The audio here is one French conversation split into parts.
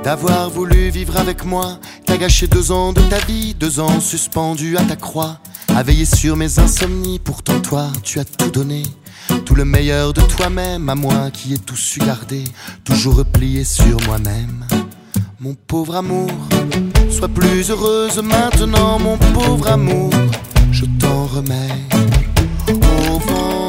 d'avoir voulu vivre avec moi. T'as gâché 2 ans de ta vie, 2 ans suspendus à ta croix, à veiller sur mes insomnies. Pourtant toi, tu as tout donné, tout le meilleur de toi-même, à moi qui ai tout su garder, toujours replié sur moi-même. Mon pauvre amour, sois plus heureuse maintenant, mon pauvre amour, je t'en remets au vent.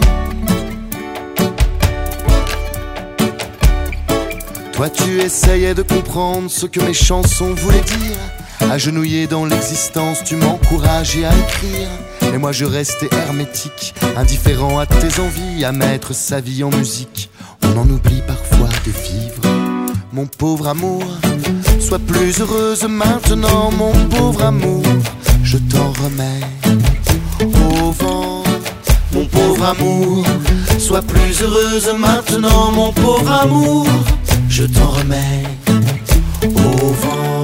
Toi tu essayais de comprendre ce que mes chansons voulaient dire, agenouillé dans l'existence tu m'encourageais à écrire. Mais moi je restais hermétique, indifférent à tes envies, à mettre sa vie en musique. On en oublie parfois de vivre. Mon pauvre amour, sois plus heureuse maintenant, mon pauvre amour, je t'en remets au vent. Mon pauvre amour, sois plus heureuse maintenant, mon pauvre amour, je t'en remets au vent.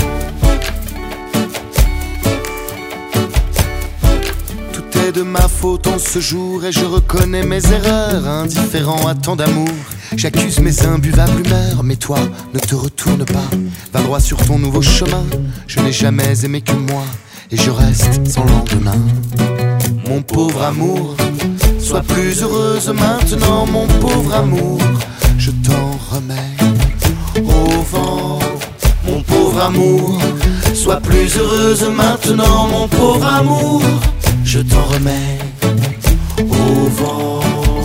Tout est de ma faute en ce jour et je reconnais mes erreurs, indifférent à tant d'amour. J'accuse mes imbuvables humeurs, mais toi, ne te retourne pas, va droit sur ton nouveau chemin. Je n'ai jamais aimé que moi, et je reste sans lendemain. Mon pauvre amour, sois plus heureuse maintenant, mon pauvre amour, je t'en remets au vent. Mon pauvre amour, sois plus heureuse maintenant, mon pauvre amour, je t'en remets au vent.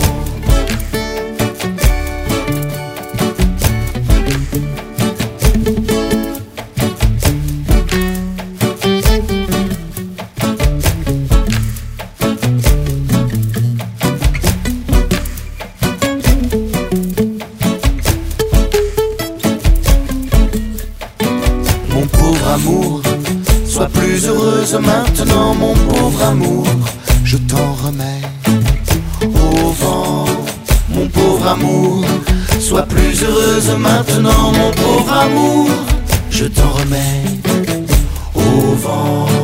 Mon pauvre amour, sois plus heureuse maintenant, mon pauvre amour, je t'en remets au vent. Mon pauvre amour, sois plus heureuse maintenant, mon pauvre amour, je t'en remets au vent.